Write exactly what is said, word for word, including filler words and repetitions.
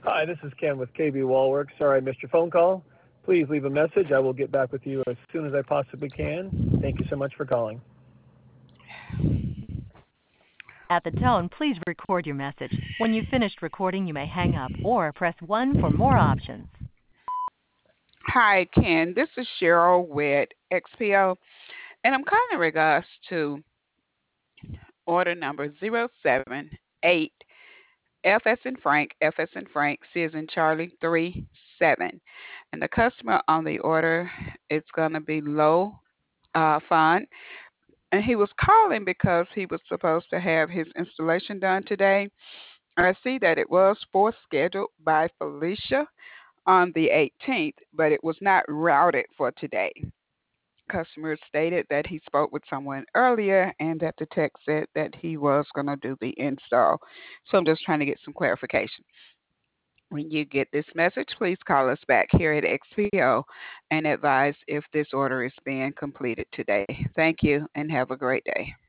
Hi, this is Ken with K B Wallworks. Sorry I missed your phone call. Please leave a message. I will get back with you as soon as I possibly can. Thank you so much for calling. At the tone, please record your message. When you've finished recording, you may hang up or press one for more options. Hi, Ken. This is Cheryl with X P O, and I'm calling in regards to order number zero seven eight F as in Frank, F as in Frank, C as in Charlie, three seven. And the customer on the order, it's going to be low uh, fund. And he was calling because he was supposed to have his installation done today. I see that it was for scheduled by Felicia on the eighteenth, but it was not routed for today. Customer stated that he spoke with someone earlier and that the tech said that he was going to do the install. So I'm just trying to get some clarification. When you get this message, please call us back here at X P O and advise if this order is being completed today. Thank you and have a great day.